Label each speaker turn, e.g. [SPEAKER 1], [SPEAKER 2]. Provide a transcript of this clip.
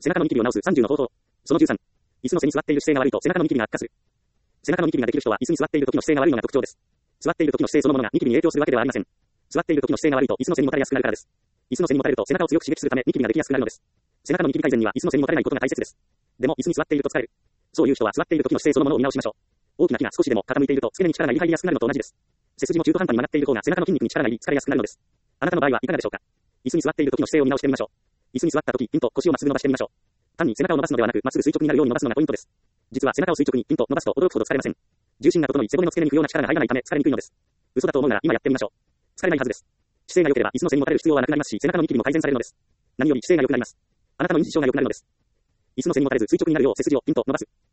[SPEAKER 1] 背中のニキビを治す30の方法。その13。椅子の背に座っている姿勢が悪いと背中のニキビが悪化する。背中のニキビができる人は椅子に座っている時の姿勢が悪いのが特徴です。座っている時の姿勢そのものがニキビに影響するわけではありません。座っている時の姿勢が悪いと椅子の背にもたれやすくなるからです。椅子の背にもたれると背中を強く刺激するためニキビができやすくなるのです。背中のニキビ改善には椅子の背にもたれないことが大切です。でも椅子に座っていると疲れる。そういう人は座っている時の姿勢そのものを見直しましょう。大きな木が少しでも傾いていると付け根に力が入りやすくなるのと同じです。背筋も中途半端に曲がっている方が背中の筋肉に力が入り疲れやすくなるのです。あなたの場合はいかがでしょうか。椅子に座っている時の姿勢を見直してみましょう。椅子に座った時、ピンと腰をまっすぐ伸ばしてみましょう。単に背中を伸ばすのではなく、まっすぐ垂直になるように伸ばすのがポイントです。実は背中を垂直にピンと伸ばすと驚くほど疲れません。重心が整い背骨の付け根に不要な力が入らないため疲れにくいのです。嘘だと思うなら今やってみましょう。疲れないはずです。姿勢が良ければ椅子の背にもたれる必要はなくなりますし、背中のニキビも改善されるのです。何より姿勢が良くなります。あなたの認知症が良くなるのです。椅子の背にもたれず垂直になるよう背筋をピンと伸ばす。